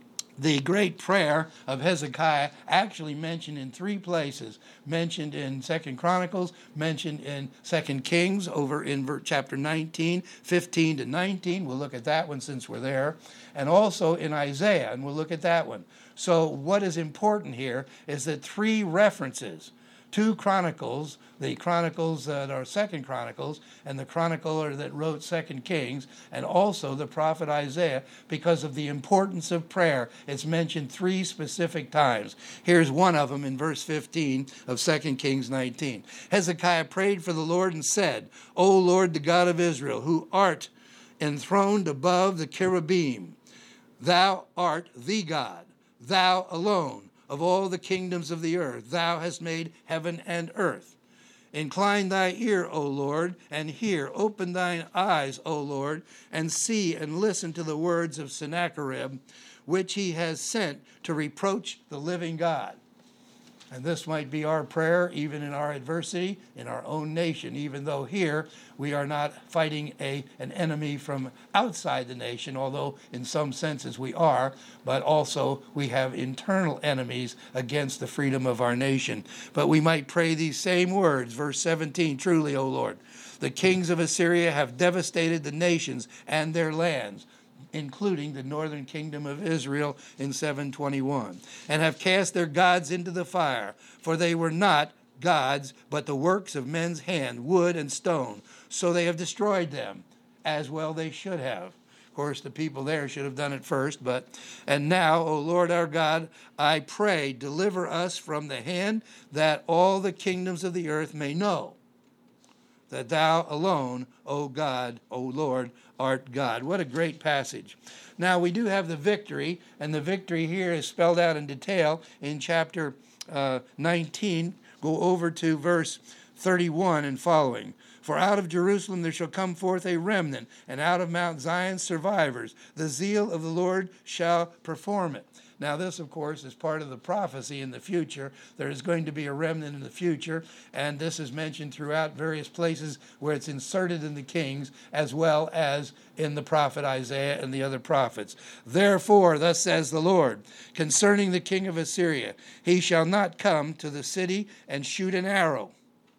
Speaker 1: the great prayer of Hezekiah actually mentioned in three places, mentioned in Second Chronicles, mentioned in Second Kings over in chapter nineteen, fifteen to nineteen. We'll look at that one since we're there. And also in Isaiah, and we'll look at that one. So what is important here is that three references, two Chronicles, the Chronicles that are Second Chronicles, and the chronicler that wrote Second Kings, and also the prophet Isaiah, because of the importance of prayer. It's mentioned three specific times. Here's one of them in verse fifteen of Second Kings nineteen. Hezekiah prayed for the Lord and said, O Lord, the God of Israel, who art enthroned above the cherubim, thou art the God, thou alone, of all the kingdoms of the earth. Thou hast made heaven and earth. Incline thy ear, O Lord, and hear. Open thine eyes, O Lord, and see and listen to the words of Sennacherib, which he has sent to reproach the living God. And this might be our prayer even in our adversity in our own nation, even though here we are not fighting a, an enemy from outside the nation, although in some senses we are, but also we have internal enemies against the freedom of our nation. But we might pray these same words, verse seventeen, truly, O Lord, the kings of Assyria have devastated the nations and their lands, including the northern kingdom of Israel in seven twenty-one, and have cast their gods into the fire, for they were not gods, but the works of men's hand, wood and stone. So they have destroyed them, as well they should have. Of course, the people there should have done it first, but, and now, O Lord our God, I pray, deliver us from the hand, that all the kingdoms of the earth may know that thou alone, O God, O Lord, art God. What a great passage. Now, we do have the victory, and the victory here is spelled out in detail in chapter uh, nineteen. Go over to verse thirty-one and following. For out of Jerusalem there shall come forth a remnant, and out of Mount Zion survivors. The zeal of the Lord shall perform it. Now this, of course, is part of the prophecy in the future. There is going to be a remnant in the future, and this is mentioned throughout various places where it's inserted in the Kings, as well as in the prophet Isaiah and the other prophets. Therefore, thus says the Lord, concerning the king of Assyria, he shall not come to the city and shoot an arrow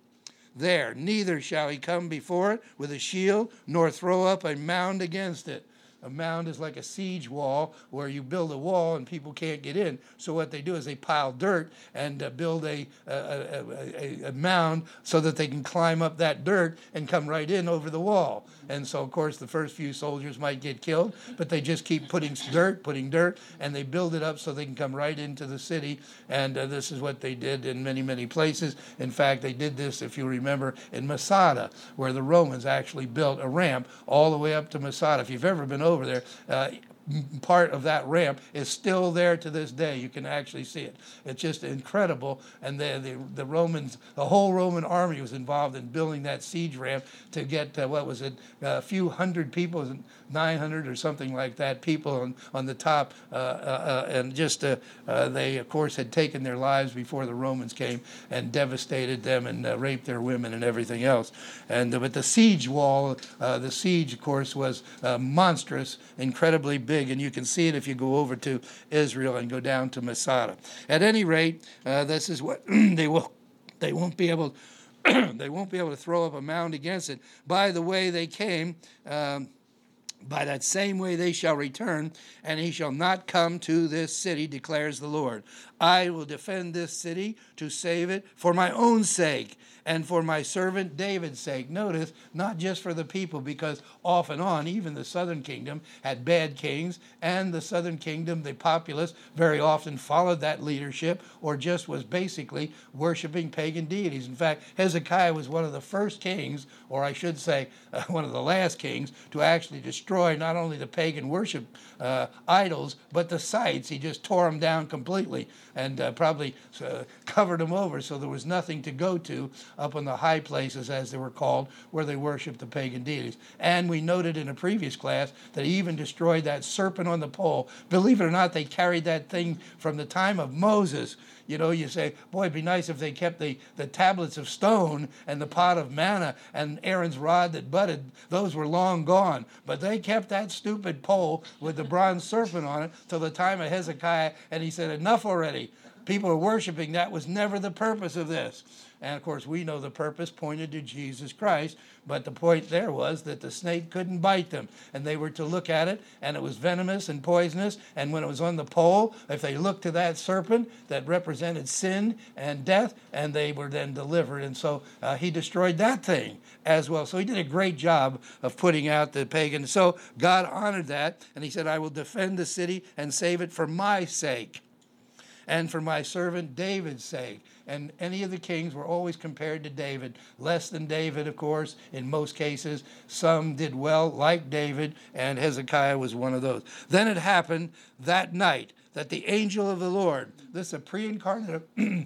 Speaker 1: there, neither shall he come before it with a shield, nor throw up a mound against it. A mound is like a siege wall where you build a wall and people can't get in. So what they do is they pile dirt and uh, build a, a, a, a, a mound so that they can climb up that dirt and come right in over the wall. And so, of course, the first few soldiers might get killed, but they just keep putting dirt, putting dirt, and they build it up so they can come right into the city. And uh, this is what they did in many, many places. In fact, they did this, if you remember, in Masada, where the Romans actually built a ramp all the way up to Masada. If you've ever been over there, uh, part of that ramp is still there to this day. You can actually see it. It's just incredible. And the the, the Romans, the whole Roman army was involved in building that siege ramp to get, uh, what was it, a few hundred people, nine hundred or something like that, people on, on the top. Uh, uh, and just, uh, uh, they, of course, had taken their lives before the Romans came and devastated them and uh, raped their women and everything else. And uh, But the siege wall, uh, the siege, of course, was uh, monstrous, incredibly big. And you can see it if you go over to Israel and go down to Masada. At any rate, uh, this is what they will. They won't be able. they won't be able to throw up a mound against it. By the way they came. Um, By that same way they shall return, and he shall not come to this city, declares the Lord. I will defend this city to save it for my own sake and for my servant David's sake. Notice, not just for the people, because off and on, even the southern kingdom had bad kings, and the southern kingdom, the populace, very often followed that leadership or just was basically worshiping pagan deities. In fact, Hezekiah was one of the first kings, or I should say uh, one of the last kings, to actually destroy not only the pagan worship uh, idols, but the sites. He just tore them down completely and uh, probably uh, covered them over so there was nothing to go to up on the high places, as they were called, where they worshiped the pagan deities. And we noted in a previous class that he even destroyed that serpent on the pole. Believe it or not, they carried that thing from the time of Moses. You know, you say, boy, it'd be nice if they kept the, the tablets of stone and the pot of manna and Aaron's rod that budded. Those were long gone. But they kept that stupid pole with the bronze serpent on it till the time of Hezekiah, and he said, enough already. People are worshiping. That was never the purpose of this. And, of course, we know the purpose pointed to Jesus Christ, but the point there was that the snake couldn't bite them, and they were to look at it, and it was venomous and poisonous, and when it was on the pole, if they looked to that serpent that represented sin and death, and they were then delivered, and so uh, he destroyed that thing as well. So he did a great job of putting out the pagan. So God honored that, and he said, I will defend the city and save it for my sake and for my servant David's sake. And any of the kings were always compared to David. Less than David, of course, in most cases. Some did well, like David, and Hezekiah was one of those. Then it happened that night that the angel of the Lord, this is a pre-incarnate,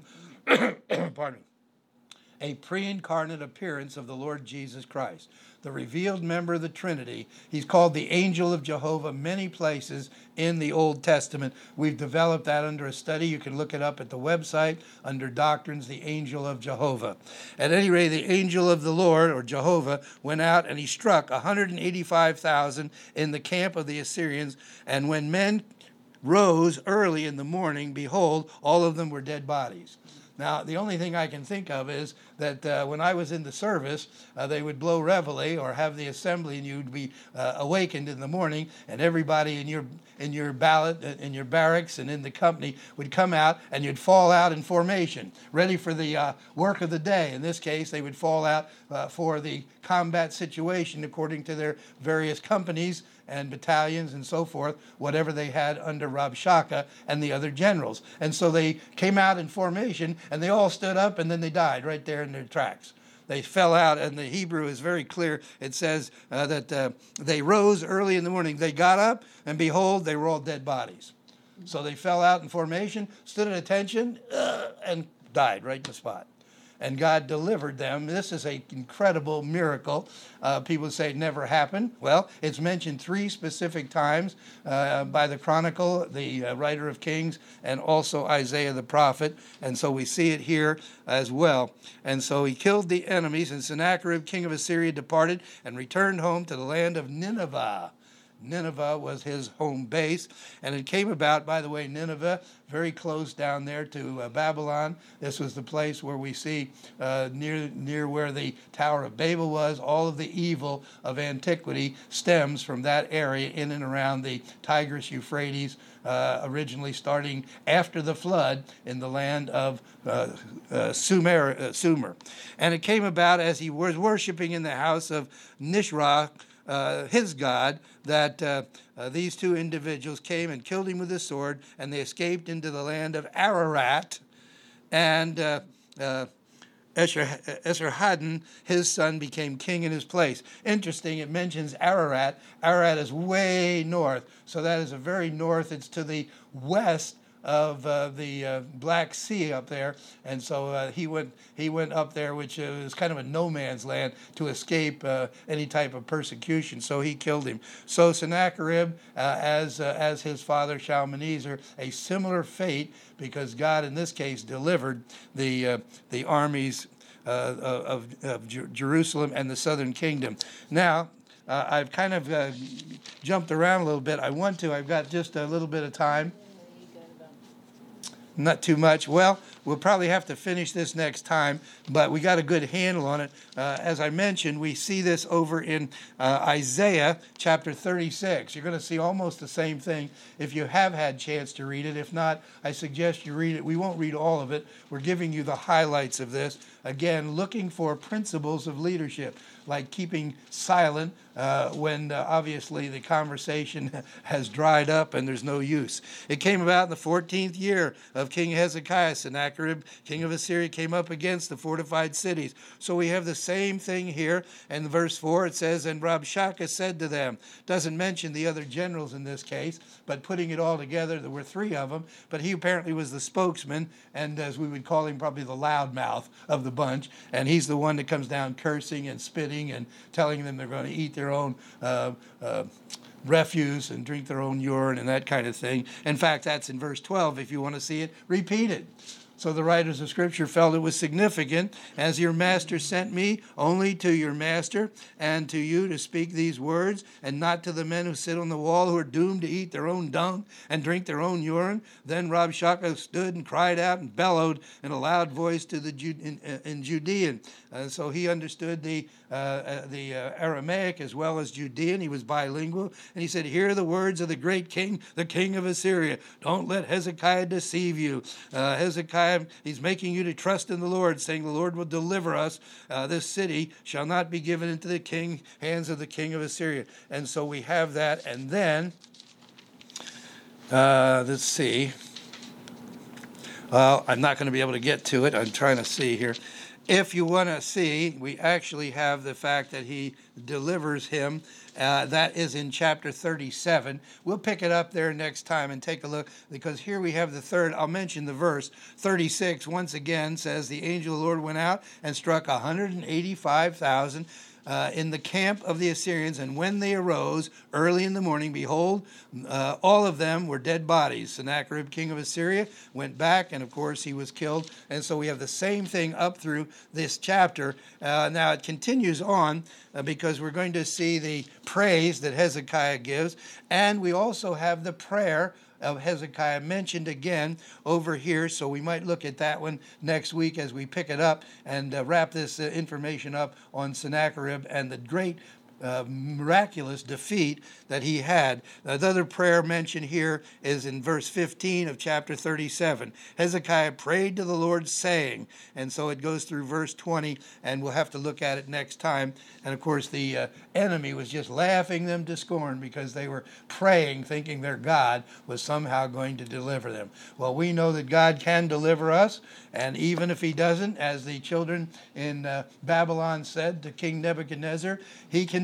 Speaker 1: pardon me, a pre-incarnate appearance of the Lord Jesus Christ, the revealed member of the Trinity. He's called the angel of Jehovah many places in the Old Testament. We've developed that under a study. You can look it up at the website under Doctrines, the angel of Jehovah. At any rate, the angel of the Lord, or Jehovah, went out and he struck one hundred eighty-five thousand in the camp of the Assyrians. And when men rose early in the morning, behold, all of them were dead bodies. Now, the only thing I can think of is that uh, when I was in the service, uh, they would blow reveille or have the assembly, and you'd be uh, awakened in the morning, and everybody in your in your ballot, in your barracks, and in the company would come out, and you'd fall out in formation, ready for the uh, work of the day. In this case, they would fall out uh, for the combat situation according to their various companies and battalions and so forth, whatever they had under Rabshakeh and the other generals. And so they came out in formation, and they all stood up, and then they died right there in their tracks. They fell out, and the Hebrew is very clear. It says uh, that uh, they rose early in the morning. They got up, and behold, they were all dead bodies. So they fell out in formation, stood at attention, uh, and died right in the spot. and God delivered them. This is an incredible miracle. Uh, people say it never happened. Well, it's mentioned three specific times uh, by the Chronicle, the uh, writer of Kings, and also Isaiah the prophet. And so we see it here as well. And so he killed the enemies, and Sennacherib, king of Assyria, departed and returned home to the land of Nineveh. Nineveh was his home base, and it came about, by the way, Nineveh, very close down there to uh, Babylon. This was the place where we see uh, near near where the Tower of Babel was. All of the evil of antiquity stems from that area in and around the Tigris Euphrates, uh, originally starting after the flood in the land of uh, uh, Sumer, uh, Sumer. And it came about as he was worshiping in the house of Nisroch, Uh, his God, that uh, uh, these two individuals came and killed him with a sword, and they escaped into the land of Ararat. And uh, uh, Esarhaddon, his son, became king in his place. Interesting, it mentions Ararat. Ararat is way north, so that is a very north. It's to the west of uh, the uh, Black Sea up there, and so uh, he went he went up there, which uh, was kind of a no man's land, to escape uh, any type of persecution. So he killed him. So Sennacherib, uh, as uh, as his father Shalmaneser, a similar fate, because God in this case delivered the uh, the armies uh, of, of Jerusalem and the southern kingdom. Now, uh, I've kind of uh, jumped around a little bit. I want to. I've got just a little bit of time. Not too much. Well, we'll probably have to finish this next time, but we got a good handle on it. Uh, as I mentioned, we see this over in uh, Isaiah chapter thirty-six. You're going to see almost the same thing if you have had chance to read it. If not, I suggest you read it. We won't read all of it. We're giving you the highlights of this. Again, looking for principles of leadership, like keeping silent uh, when uh, obviously the conversation has dried up and there's no use. It came about in the fourteenth year of King Hezekiah. Sennacherib, king of Assyria, came up against the fortified cities. So we have the same thing here. In verse four, it says, and Rabshakeh said to them, doesn't mention the other generals in this case, but putting it all together, there were three of them, but he apparently was the spokesman, and as we would call him, probably the loudmouth of the bunch, and he's the one that comes down cursing and spitting and telling them they're going to eat their own uh, uh, refuse and drink their own urine and that kind of thing. In fact, that's in verse twelve. If you want to see it, repeat it. So the writers of Scripture felt it was significant. As your master sent me only to your master and to you to speak these words, and not to the men who sit on the wall who are doomed to eat their own dung and drink their own urine. Then Rabshakeh stood and cried out and bellowed in a loud voice to the Ju- in, in Judean. Uh, so he understood the uh, uh, the uh, Aramaic as well as Judean. He was bilingual. And he said, hear the words of the great king, the king of Assyria. Don't let Hezekiah deceive you. Uh, Hezekiah, he's making you to trust in the Lord, saying the Lord will deliver us. Uh, this city shall not be given into the king hands of the king of Assyria. And so we have that. And then, uh, let's see. Well, I'm not going to be able to get to it. I'm trying to see here. If you want to see, we actually have the fact that he delivers him. Uh, that is in chapter thirty-seven. We'll pick it up there next time and take a look, because here we have the third. I'll mention the verse. thirty-six, once again, says, the angel of the Lord went out and struck one hundred eighty-five thousand Uh, in the camp of the Assyrians, and when they arose early in the morning, behold, uh, all of them were dead bodies. Sennacherib, king of Assyria, went back, and of course he was killed. And so we have the same thing up through this chapter. Uh, now it continues on uh, because we're going to see the praise that Hezekiah gives, and we also have the prayer of Hezekiah mentioned again over here, so we might look at that one next week as we pick it up and uh, wrap this uh, information up on Sennacherib and the great Uh, miraculous defeat that he had. The other prayer mentioned here is in verse fifteen of chapter thirty-seven. Hezekiah prayed to the Lord, saying, and so it goes through verse twenty, and we'll have to look at it next time. And of course, the uh, enemy was just laughing them to scorn because they were praying, thinking their God was somehow going to deliver them. Well, we know that God can deliver us, and even if he doesn't, as the children in uh, Babylon said to King Nebuchadnezzar, he can deliver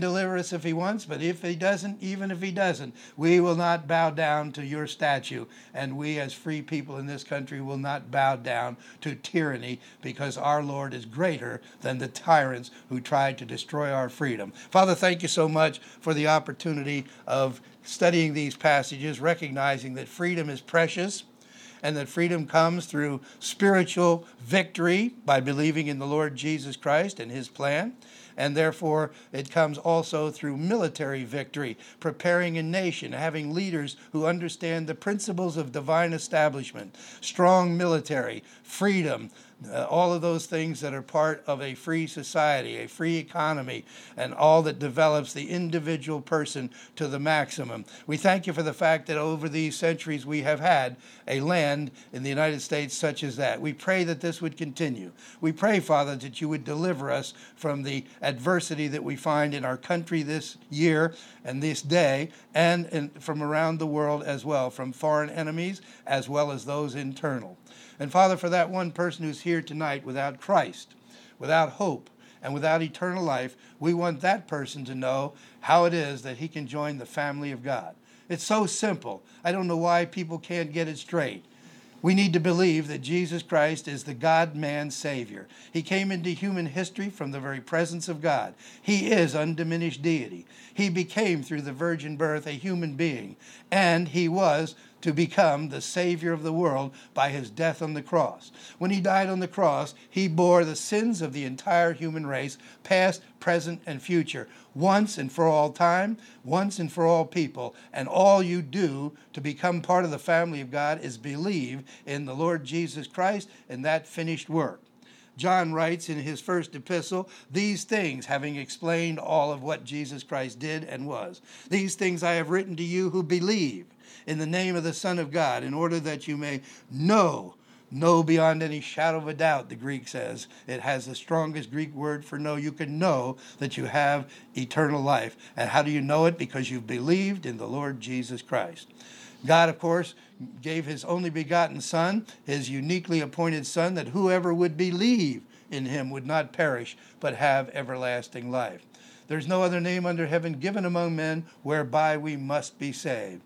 Speaker 1: deliver us if he wants, but if he doesn't, even if he doesn't, we will not bow down to your statue. And we as free people in this country will not bow down to tyranny, because our Lord is greater than the tyrants who tried to destroy our freedom. Father, thank you so much for the opportunity of studying these passages, recognizing that freedom is precious, and that freedom comes through spiritual victory by believing in the Lord Jesus Christ and his plan. And therefore, it comes also through military victory, preparing a nation, having leaders who understand the principles of divine establishment, strong military, freedom, Uh, all of those things that are part of a free society, a free economy, and all that develops the individual person to the maximum. We thank you for the fact that over these centuries we have had a land in the United States such as that. We pray that this would continue. We pray, Father, that you would deliver us from the adversity that we find in our country this year and this day, and in, from around the world as well, from foreign enemies as well as those internal. And Father, for that one person who's here tonight without Christ, without hope, and without eternal life, we want that person to know how it is that he can join the family of God. It's so simple. I don't know why people can't get it straight. We need to believe that Jesus Christ is the God-man Savior. He came into human history from the very presence of God. He is undiminished deity. He became, through the virgin birth, a human being, and he was to become the Savior of the world by his death on the cross. When he died on the cross, he bore the sins of the entire human race, past, present, and future, once and for all time, once and for all people. And all you do to become part of the family of God is believe in the Lord Jesus Christ and that finished work. John writes in his first epistle, "These things, having explained all of what Jesus Christ did and was, these things I have written to you who believe in the name of the Son of God, in order that you may know, know beyond any shadow of a doubt," the Greek says. It has the strongest Greek word for know. You can know that you have eternal life. And how do you know it? Because you've believed in the Lord Jesus Christ. God, of course, gave his only begotten Son, his uniquely appointed Son, that whoever would believe in him would not perish, but have everlasting life. There's no other name under heaven given among men whereby we must be saved.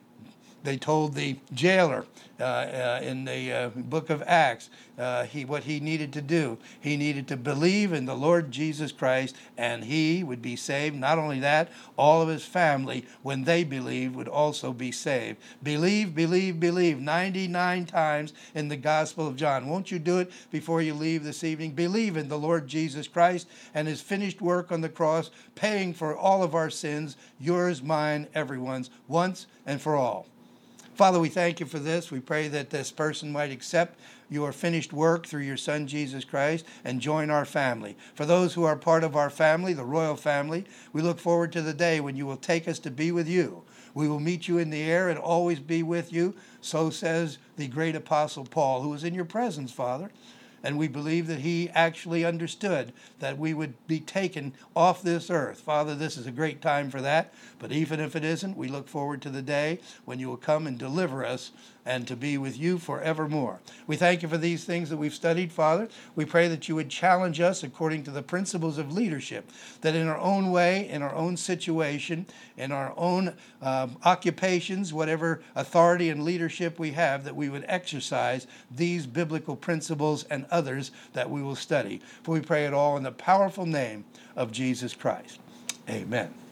Speaker 1: They told the jailer uh, uh, in the uh, book of Acts uh, he, what he needed to do. He needed to believe in the Lord Jesus Christ, and he would be saved. Not only that, all of his family, when they believed, would also be saved. Believe, believe, believe, ninety-nine times in the Gospel of John. Won't you do it before you leave this evening? Believe in the Lord Jesus Christ and his finished work on the cross, paying for all of our sins, yours, mine, everyone's, once and for all. Father, we thank you for this. We pray that this person might accept your finished work through your Son, Jesus Christ, and join our family. For those who are part of our family, the royal family, we look forward to the day when you will take us to be with you. We will meet you in the air and always be with you. So says the great apostle Paul, who was in your presence, Father. And we believe that he actually understood that we would be taken off this earth. Father, this is a great time for that. But even if it isn't, we look forward to the day when you will come and deliver us and to be with you forevermore. We thank you for these things that we've studied, Father. We pray that you would challenge us according to the principles of leadership, that in our own way, in our own situation, in our own uh, occupations, whatever authority and leadership we have, that we would exercise these biblical principles and others that we will study. For we pray it all in the powerful name of Jesus Christ. Amen.